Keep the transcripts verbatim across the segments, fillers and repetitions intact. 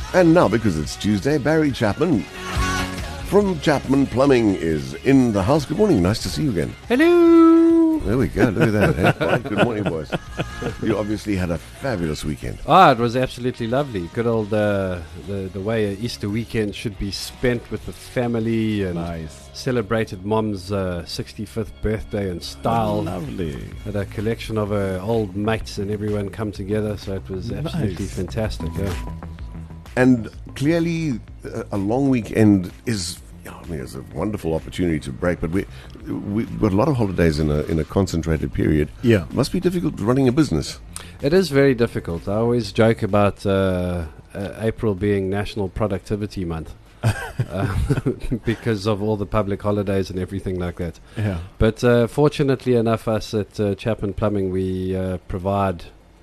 And now, because it's Tuesday, Barry Chapman from Chapman Plumbing is in the house. Good morning. Nice to see you again. Hello. There we go. Look at that. Right. Good morning, boys. You obviously had a fabulous weekend. Ah, it was absolutely lovely. Good old uh, the the way an Easter weekend should be spent with the family, and Nice. celebrated Mom's uh, sixty-fifth birthday in style. Lovely. Had a collection of her old mates and everyone come together, so it was absolutely Nice. fantastic. Yeah. And clearly, uh, a long weekend is, you know, I mean, it's a wonderful opportunity to break, but we, we've got a lot of holidays in a, in a concentrated period. Yeah. It must be difficult running a business. It is very difficult. I always joke about uh, uh, April being National Productivity Month. uh, because of all the public holidays and everything like that. Yeah. But uh, fortunately enough, us at uh, Chapman Plumbing, we uh, provide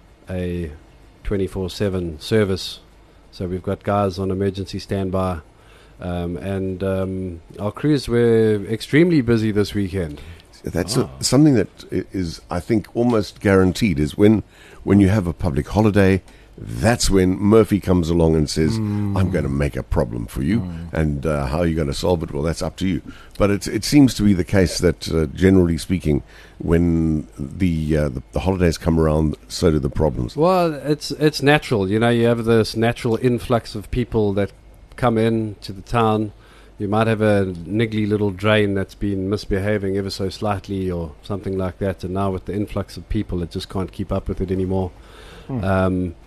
a twenty-four seven service. So we've got guys on emergency standby. Um, and um, our crews were extremely busy this weekend. That's Ah. a, something that i- is, I think, almost guaranteed, is when, when you have a public holiday, that's when Murphy comes along and says, I'm going to make a problem for you. And uh, how are you going to solve it? Well, that's up to you. But it, it seems to be the case that, uh, generally speaking, when the, uh, the the holidays come around, so do the problems. Well, it's it's natural. You know, you have this natural influx of people that come in to the town. You might have a niggly little drain that's been misbehaving ever so slightly or something like that. And now with the influx of people, it just can't keep up with it anymore. Hmm. Um,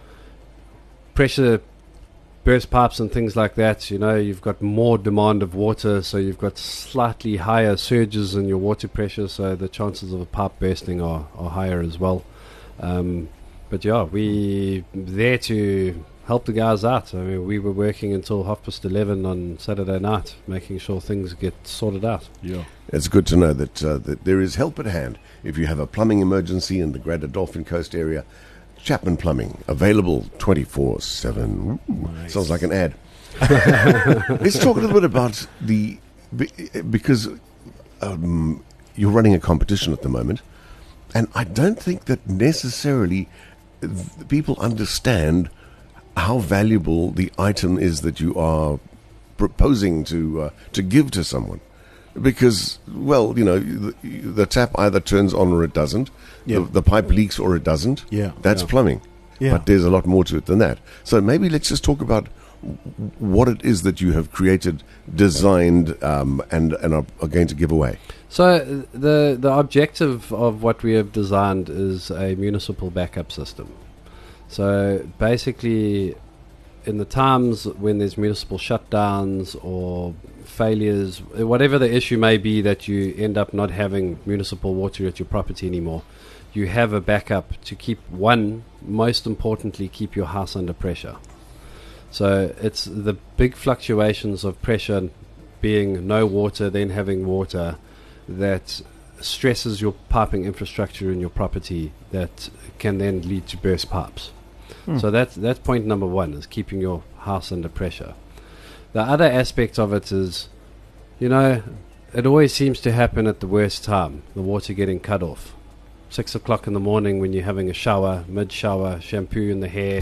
pressure burst pipes and things like that, you know, you've got more demand of water, so you've got slightly higher surges in your water pressure, so the chances of a pipe bursting are, are higher as well. Um, but yeah, we there to help the guys out. I mean, we were working until half past eleven on Saturday night, making sure things get sorted out. Yeah. It's good to know that, uh, that there is help at hand if you have a plumbing emergency in the Greater Dolphin Coast area. Chapman Plumbing, available twenty-four seven. Nice. Sounds like an ad. Let's talk a little bit about the... be- Because um, you're running a competition at the moment, and I don't think that necessarily th- people understand how valuable the item is that you are proposing to uh, to give to someone. Because, well, you know, the, the tap either turns on or it doesn't. Yeah. The, the pipe leaks or it doesn't. Yeah. That's Yeah. plumbing. Yeah. But there's a lot more to it than that. So maybe let's just talk about w- what it is that you have created, designed, um, and, and are, are going to give away. So uh, the the objective of what we have designed is a municipal backup system. So basically, in the times when there's municipal shutdowns or failures, whatever the issue may be that you end up not having municipal water at your property anymore, you have a backup to keep, one, most importantly, keep your house under pressure. So it's the big fluctuations of pressure, being no water, then having water, that stresses your piping infrastructure in your property, that can then lead to burst pipes. Hmm. So that's that's point number one, is keeping your house under pressure. The other aspect of it is, you know, it always seems to happen at the worst time, the water getting cut off. Six o'clock in the morning when you're having a shower, mid-shower, shampoo in the hair,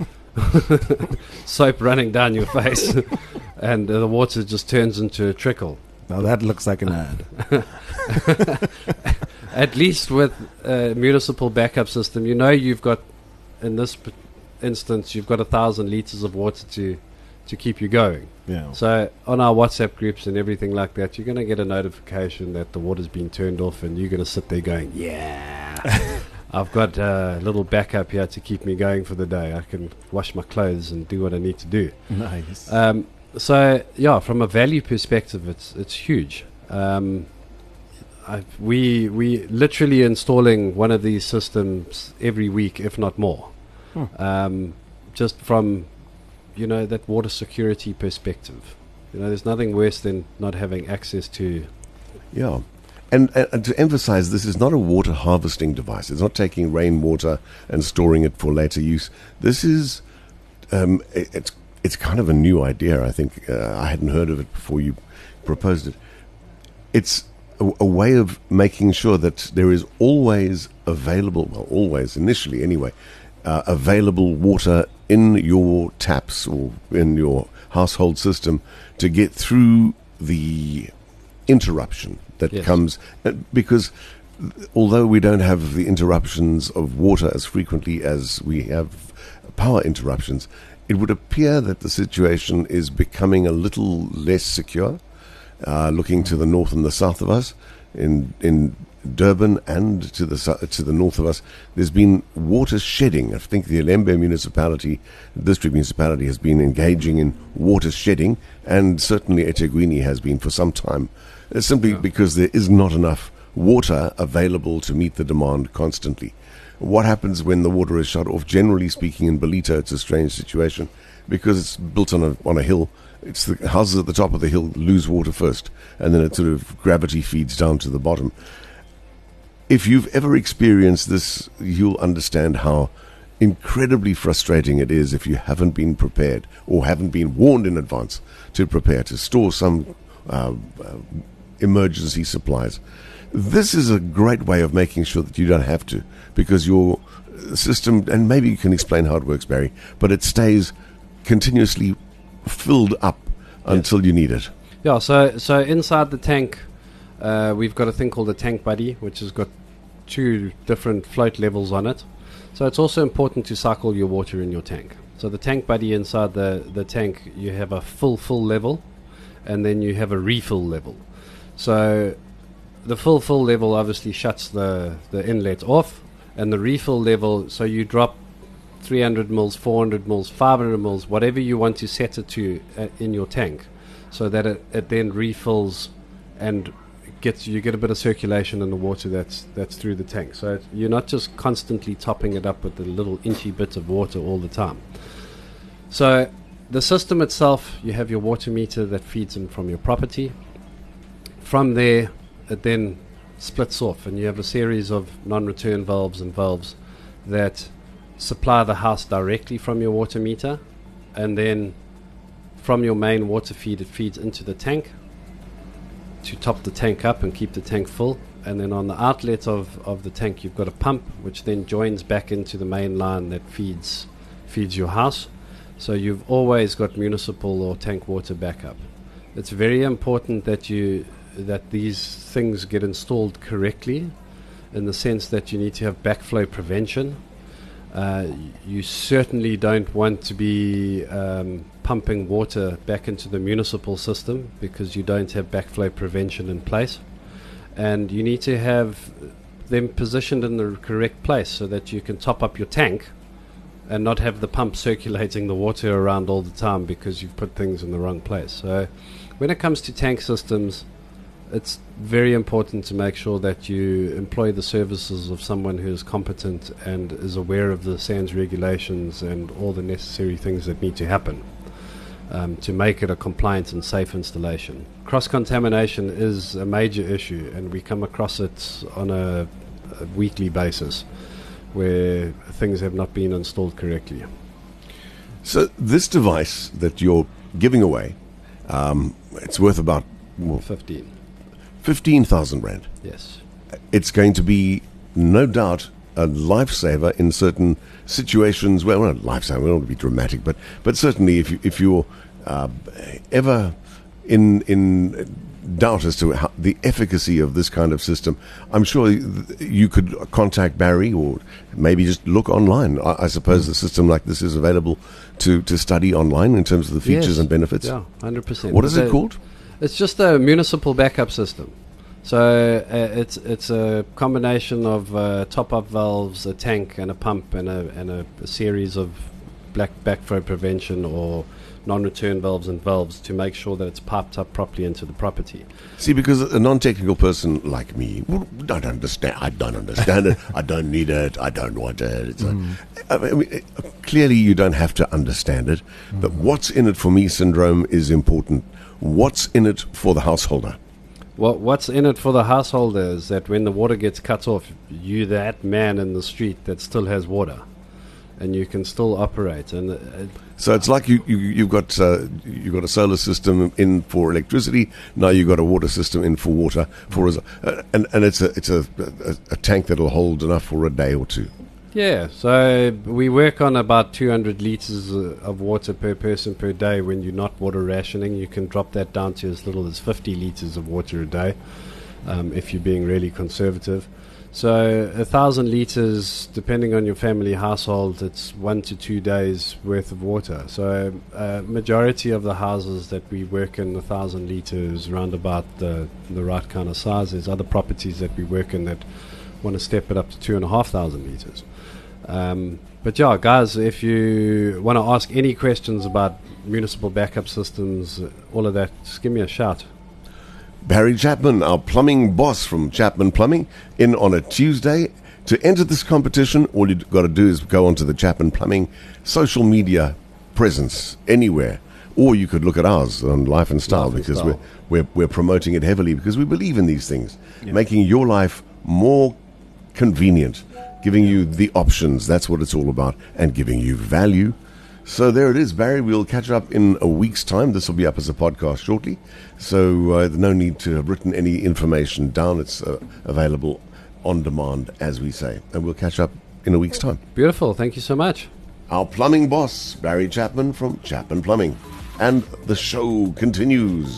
soap running down your face, and uh, the water just turns into a trickle. Now that looks like an ad. At least with a municipal backup system, you know you've got, in this p- instance, you've got a thousand litres of water to, to keep you going. Yeah. So on our WhatsApp groups and everything like that, you're going to get a notification that the water's been turned off, and you're going to sit there going, yeah, I've got a little backup here to keep me going for the day. I can wash my clothes and do what I need to do. Nice. Um, so yeah, from a value perspective, it's it's huge. Um, I, we we literally installing one of these systems every week, if not more. Hmm. Um, just from, you know, that water security perspective. You know, there's nothing worse than not having access to. Yeah. And, and, and to emphasize, this is not a water harvesting device. It's not taking rainwater and storing it for later use. This is, um, it, it's it's kind of a new idea, I think. Uh, I hadn't heard of it before you proposed it. It's a, a way of making sure that there is always available, well, always, initially anyway, uh, available water in your taps or in your household system to get through the interruption that Yes. comes, uh, because although we don't have the interruptions of water as frequently as we have power interruptions, it would appear that the situation is becoming a little less secure. Uh, looking to the north and the south of us, in in Durban and to the sou- to the north of us, there's been water shedding. I think the Alembe municipality, district municipality, has been engaging in water shedding, and certainly eThekwini has been for some time, uh, simply because there is not enough water available to meet the demand constantly. What happens when the water is shut off? Generally speaking, in Belita, it's a strange situation because it's built on a on a hill. It's the houses at the top of the hill lose water first, and then it sort of gravity feeds down to the bottom. If you've ever experienced this, you'll understand how incredibly frustrating it is if you haven't been prepared or haven't been warned in advance to prepare to store some uh, uh, emergency supplies. This is a great way of making sure that you don't have to, because your system, and maybe you can explain how it works, Barry, but it stays continuously filled up until you need it. Yeah, so so inside the tank, uh, we've got a thing called a tank buddy, which has got two different float levels on it. So it's also important to cycle your water in your tank. So the tank buddy inside the, the tank, you have a full, full level, and then you have a refill level. So the full, full level obviously shuts the, the inlet off, and the refill level, so you drop three hundred mils, four hundred mils, five hundred mils, whatever you want to set it to uh, in your tank, so that it, it then refills and gets you get a bit of circulation in the water that's that's through the tank. So it, you're not just constantly topping it up with a little inchy bit of water all the time. So the system itself, you have your water meter that feeds in from your property. From there, it then splits off, and you have a series of non-return valves and valves that supply the house directly from your water meter, and then from your main water feed it feeds into the tank to top the tank up and keep the tank full. And then on the outlet of, of the tank you've got a pump which then joins back into the main line that feeds feeds your house. So you've always got municipal or tank water backup. It's very important that you that these things get installed correctly, in the sense that you need to have backflow prevention. Uh, you certainly don't want to be um, pumping water back into the municipal system because you don't have backflow prevention in place. And you need to have them positioned in the correct place so that you can top up your tank and not have the pump circulating the water around all the time because you've put things in the wrong place. So when it comes to tank systems, it's very important to make sure that you employ the services of someone who is competent and is aware of the SANS regulations and all the necessary things that need to happen um, to make it a compliant and safe installation. Cross-contamination is a major issue, and we come across it on a, a weekly basis where things have not been installed correctly. So this device that you're giving away, um, it's worth about well, fifteen. fifteen thousand rand. Yes. It's going to be, no doubt, a lifesaver in certain situations where, well, lifesaver, we don't want to be dramatic, but, but certainly if, you, if you're uh, ever in, in doubt as to how, the efficacy of this kind of system, I'm sure you could contact Barry or maybe just look online. I, I suppose mm. a system like this is available to, to study online in terms of the features yes. and benefits. Yeah, one hundred percent. What is the, it called? It's just a municipal backup system. So uh, it's it's a combination of uh, top-up valves, a tank, and a pump, and a and a, a series of black backflow prevention or non-return valves and valves to make sure that it's piped up properly into the property. See, because a non-technical person like me don't understand. I don't understand it. I don't need it. I don't want it. It's mm. a, I mean, it, clearly, you don't have to understand it. Mm. But what's in it for me syndrome is important. What's in it for the householder? Well, what's in it for the householder is that when the water gets cut off, you that man in the street that still has water, and you can still operate. And uh, so it's like you, you you've got uh, you've got a solar system in for electricity. Now you've got a water system in for water for uh, and and it's a it's a, a, a tank that'll hold enough for a day or two. Yeah, so we work on about two hundred litres uh, of water per person per day. When you're not water rationing, you can drop that down to as little as fifty litres of water a day, um, if you're being really conservative. So a thousand litres, depending on your family household, it's one to two days worth of water. So uh, majority of the houses that we work in, a thousand litres, around about the, the right kind of size. There's other properties that we work in that want to step it up to two and a half thousand litres. Um, but yeah, guys, if you want to ask any questions about municipal backup systems, uh, all of that, just give me a shout. Barry Chapman, our plumbing boss from Chapman Plumbing, in on a Tuesday. To enter this competition, all you've got to do is go onto the Chapman Plumbing social media presence anywhere. Or you could look at ours on Life and Style, Life and because Style. We're, we're we're promoting it heavily because we believe in these things, Yeah. making your life more convenient, giving you the options. That's what it's all about, and giving you value. So there it is, Barry. We'll catch up in a week's time. This will be up as a podcast shortly. So uh, no need to have written any information down. It's uh, available on demand, as we say. And we'll catch up in a week's time. Beautiful. Thank you so much. Our plumbing boss, Barry Chapman from Chapman Plumbing. And the show continues.